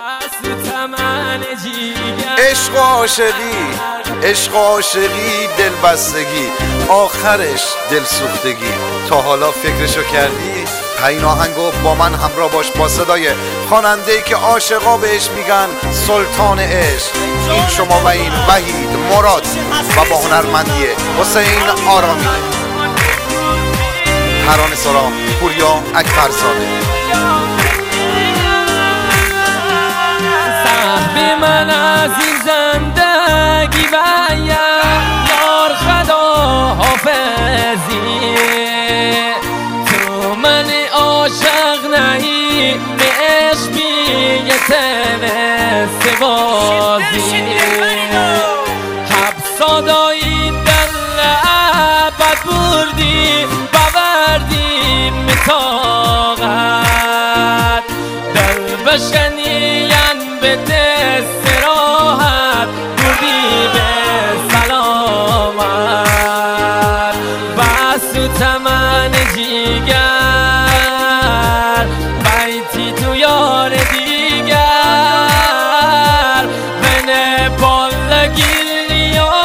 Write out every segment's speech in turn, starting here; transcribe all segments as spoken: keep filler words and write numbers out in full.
عشق و عاشقی، عشق و عاشقی، دلبستگی، آخرش دلسوختگی. تا حالا فکرشو کردی؟ این آهنگو با من همراه باش با صدای خواننده‌ای که عاشقا بهش میگن سلطان عشق. این شما و این وحید مراد و با هنرمندی حسین آرامی، ترانه سرا پوریا اکبرزاده. صاحب من از این زندگی و یار خدا حافظی، تو من عاشق نهی به عشق بیه تنست بازی. حبسادایی دل عبد بردی بوردی متاقت، دل بشنین به دست راحت بردی به سلامت. بس تو تمن جیگر بیتی تو یار دیگر، بنه بالگیری و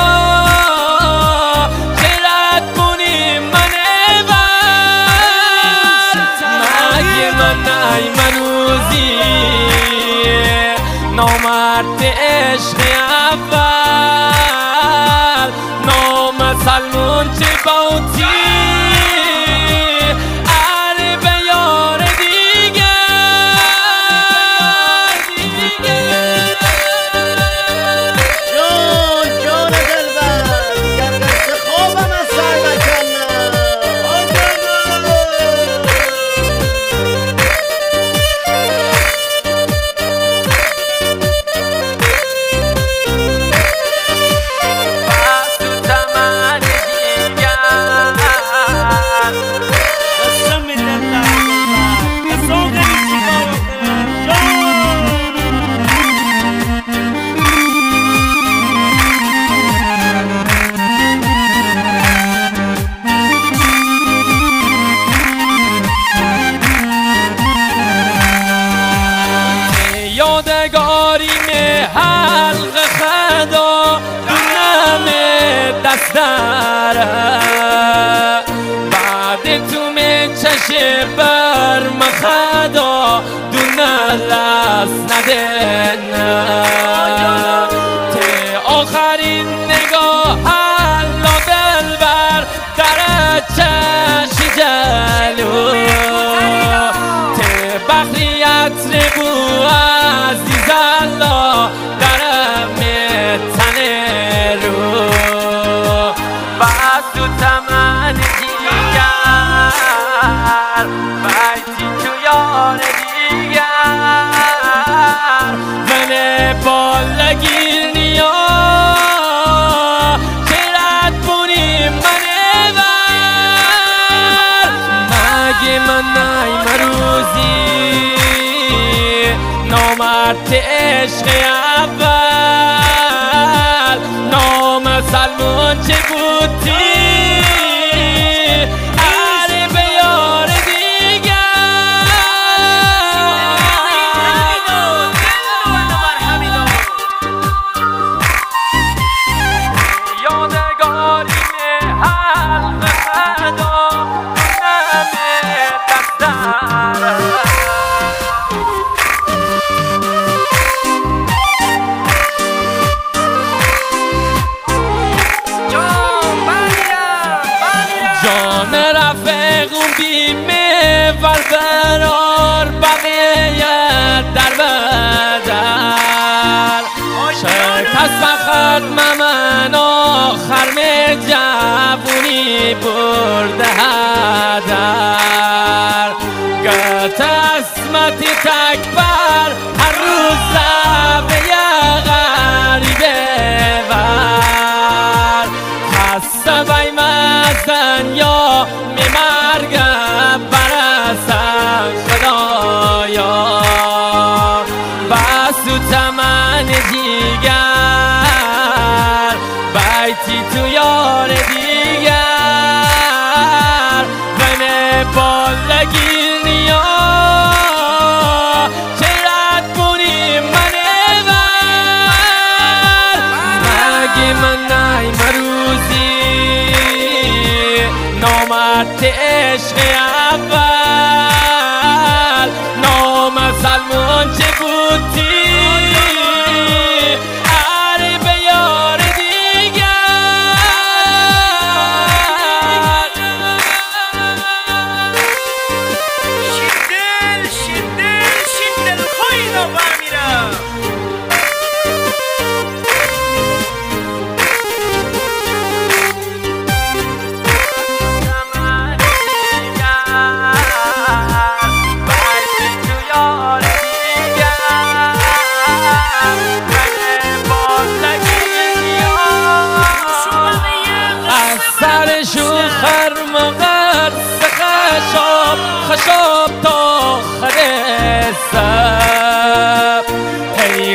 چرد کنی من بر. مگه من نای منوزی نامرد عشق اول، نام سلمون چه باوتی علی به یار دیگر. جون جون دلبر دیگر قصه خوابم از سر نکنم. یادگاری می حلق خدا دونم دست داره، بعد تو می چشه بر مخدا دونه لست نده. ته آخرین نگاه حلا دلبر در چشی جلو، ته بخریت ربو عزیز الله درم تنه رو. بس تو تمن دیگر بیتی تو یار دیگر، من بالگیر نیا چرد بونی من بر. مگه من نای مروزی نامرد عشق اول، نام سلمون چه بودی علی به یار دیگر. یادگاری حلق خدا نمه دفتر. جان رفیقم بیمه ور برار بقیه در بدر، شکست فقط من آخر می جوونی برده هدر. گت اسمت تکبر هر روز زبه غریبه ور، خسته بای مزن یا می مرگم برسن خدایا. بس تو تمن دیگر بیتی تو یار دیگر، بنه بالگیر نیا چرد بونی من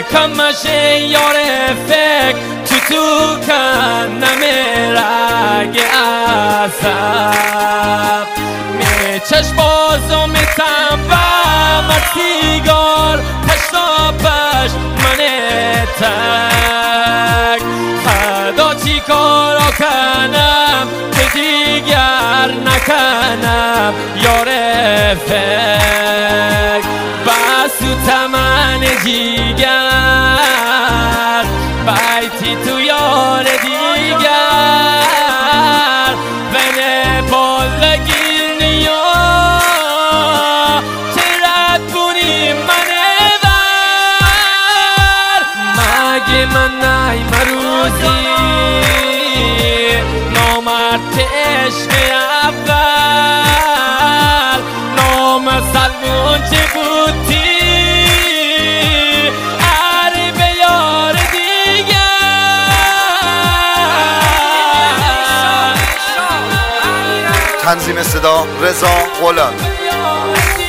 کمش یار فکر تو تو کنم رگ عصب می چشم بازو می تنبم از سیگار پشتا پشت من تک خدا چی کارا کنم که دیگر نکنم یار فکر بس تو تمن جیگر بیتی تو یار دیگر بنه بالگیر نیا چرا بونی منه بر مگه من نای مروزی نامرد عشق اول نام سلمون چه بودی اره به یار دیگر تنظیم صدا رضا غلام.